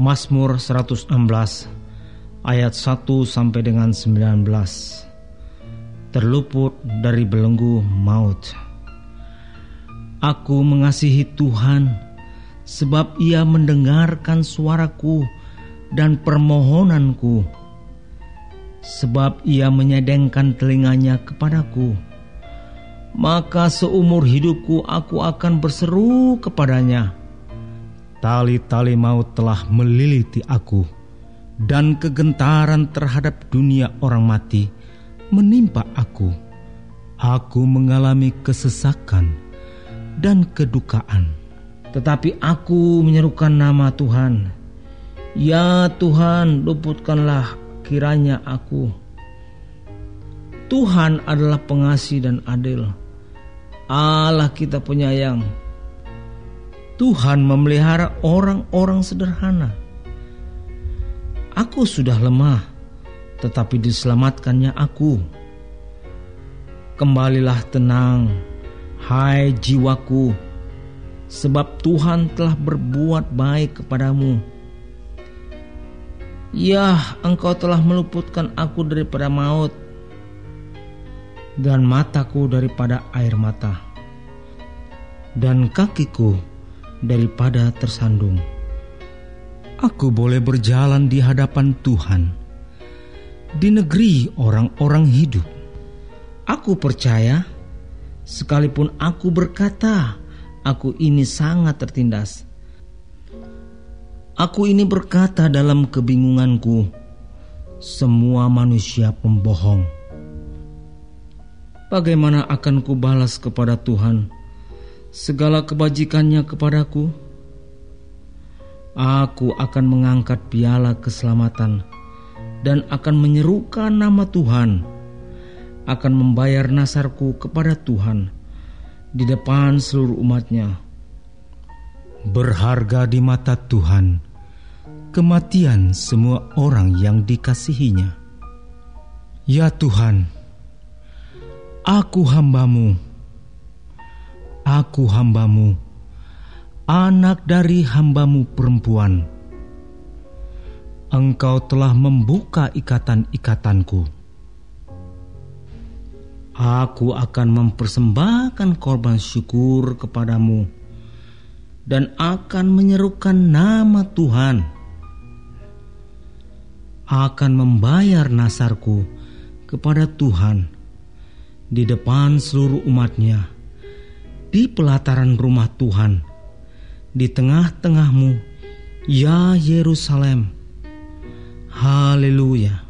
Mazmur 116 ayat 1 sampai dengan 19. Terluput dari belenggu maut. Aku mengasihi Tuhan, sebab Ia mendengarkan suaraku dan permohonanku. Sebab Ia menyedengkan telinganya kepadaku. Maka seumur hidupku aku akan berseru kepadanya. Tali-tali maut telah meliliti aku, dan kegentaran terhadap dunia orang mati menimpa aku. Aku mengalami kesesakan dan kedukaan. Tetapi aku menyerukan nama Tuhan. Ya Tuhan, luputkanlah kiranya aku. Tuhan adalah pengasih dan adil, Allah kita penyayang. Tuhan memelihara orang-orang sederhana. Aku sudah lemah, tetapi diselamatkannya aku. Kembalilah tenang, hai jiwaku, sebab Tuhan telah berbuat baik kepadamu. Ya, Engkau telah meluputkan aku daripada maut, dan mataku daripada air mata, dan kakiku daripada tersandung. Aku boleh berjalan di hadapan Tuhan di negeri orang-orang hidup. Aku percaya, sekalipun aku berkata, aku ini sangat tertindas. Aku ini berkata dalam kebingunganku, semua manusia pembohong. Bagaimana akan kubalas kepada Tuhan segala kebajikannya kepadaku? Aku akan mengangkat piala keselamatan dan akan menyerukan nama Tuhan, akan membayar nasarku kepada Tuhan di depan seluruh umatnya. Berharga di mata Tuhan kematian semua orang yang dikasihinya. Ya Tuhan, aku hambamu, anak dari hambamu perempuan. Engkau telah membuka ikatan-ikatanku. Aku akan mempersembahkan korban syukur kepadamu dan akan menyerukan nama Tuhan. Akan membayar nasarku kepada Tuhan di depan seluruh umatnya, di pelataran rumah Tuhan, di tengah-tengahmu, ya Yerusalem. Haleluya.